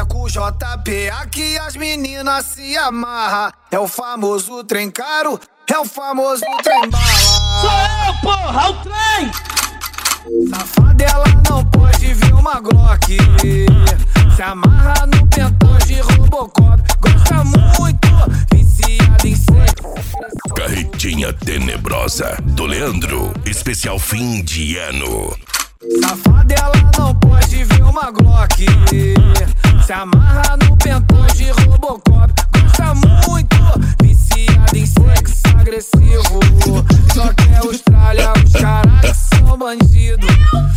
com o JP, aqui as meninas se amarram. É o famoso trem caro, é o famoso trem bala. Sou eu, porra, o trem! Safada, ela não pode ver uma Glock. Se amarra no pentão de Robocop. Gosta muito, viciada em sexo. Carretinha Tenebrosa do Leandro, especial fim de ano. Safada, ela não pode ver uma Glock. Se amarra no pentão de Robocop. Gosta muito, viciada em sexo agressivo. Só quer Austrália, os caras são bandidos.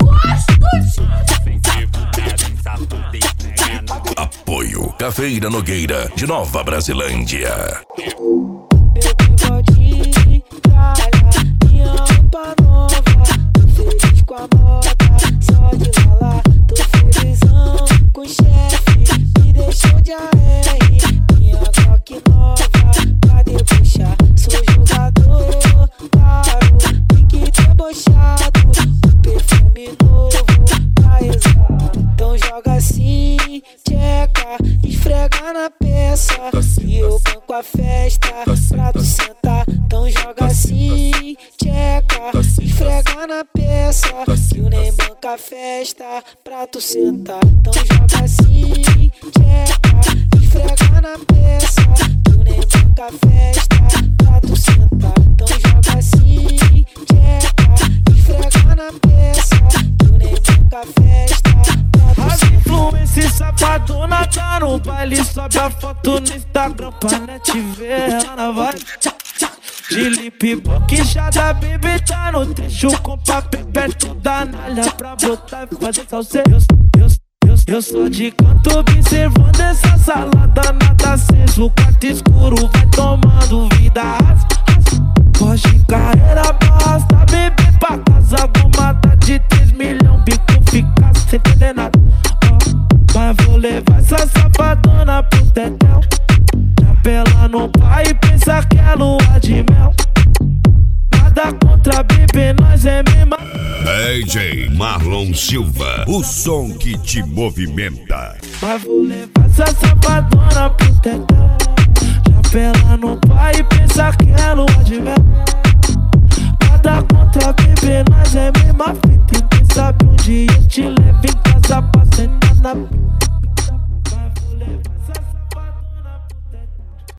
Apoio Cafeira Nogueira de Nova Brasilândia. Meu bigodinho, tralha, minha roupa nova. Tô feliz com a moda, só de lá, tô felizão com o chefe, me deixou de AR. Minha Glock nova, pra debochar, sou jogador, claro, pique debochado, perfume novo, pra exalar. Então joga assim, tcheca, esfrega na peça, e eu banco a festa, pra tu sentar. Então joga assim, tcheca, esfrega na peça, que eu nem banca a festa, pra tu sentar. Então joga assim, tcheca, esfrega na peça, que eu nem banca a festa, pra tu sentar. Então joga assim, tcheca, esfrega na peça, que eu nem banca a festa, pra tu As sentar. influências safadona tá no baile, sobe a foto no Instagram pra net ver. Ela vai de lip boquejada, bebê tá no trecho com papel perto da nalha pra botar e fazer salseiro. Eu sou de canto observando essa salada, nada aceso, o quarto escuro vai tomando vida. Foge carreira, basta beber pra casa, gomada de 3 milhões, bico fica sem entender nada. Mas vou levar essa safadona pro tetel. Chapela no pai e pensa que é lua de mel. Nada contra bebê, nós é mesmo. DJ Marlon Silva, o som que te movimenta. Mas vou levar essa safadona pro tetel. Chapela no pai e pensa que é lua de mel. Nada contra bebê, nós é mesma fita. E quem sabe um dia eu te levo em casa pra sentar na